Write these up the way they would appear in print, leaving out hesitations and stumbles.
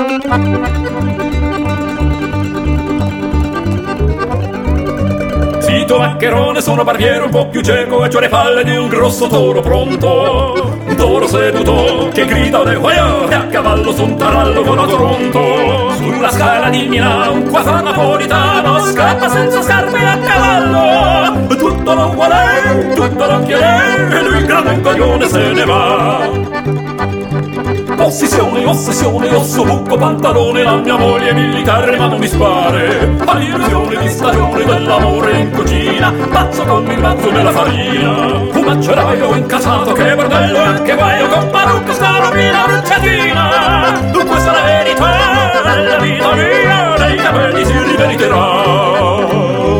Zitto maccherone, sono barbiere un po' più cieco e c'ho le palle di un grosso toro pronto. Un toro seduto che grida le guaia e a cavallo su un tarallo con a Toronto. Sulla scala di Milano, qua fa napolitano, scappa senza scarpe a cavallo. Tutto non vuole, tutto non chiede, e lui grande un coglione se ne va. Ossessione, ossessione, osso, buco, pantalone, la mia moglie è militare ma non mi spare. All'illusione di stagione dell'amore in cucina, pazzo con il mazzo della farina. Un maceraio incasato, che bordello e anche guaio, con parrucca scarabina bruciatina. Questa è la verità, la vita mia, dei capelli si riveriterà.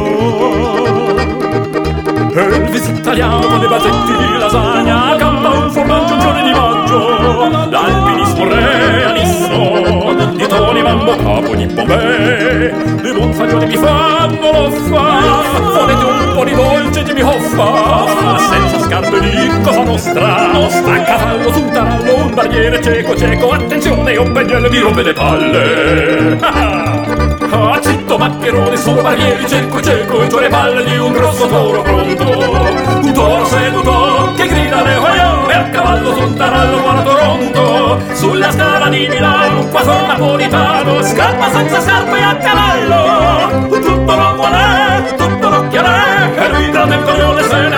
Elvis italiano con le basetti di lasagna, campa un formaggio un giorno di maggio. L'alpinismo realismo, di Tony Mambo capo di Bombay. Le buon fagioli mi fanno l'offa, volete un po' di dolce Jimmy Hoffa. Senza scarpe di Cosa Nostra, a cavallo su un tarallo, un barbiere cieco cieco. Attenzione, un bagnello mi rompe le palle. Ah, zitto maccherone, sono barbieri cieco cieco, e c'ho le palle di un grosso toro pronto. Un toro seduto che grida le hoio e a cavallo su un tarallo buona Toronto. Sulla scala di Milano, qua sono napolitano, scappa senza scarpe a cavallo. Tutto non vuole, tutto non chiede, e lui grande il coglione se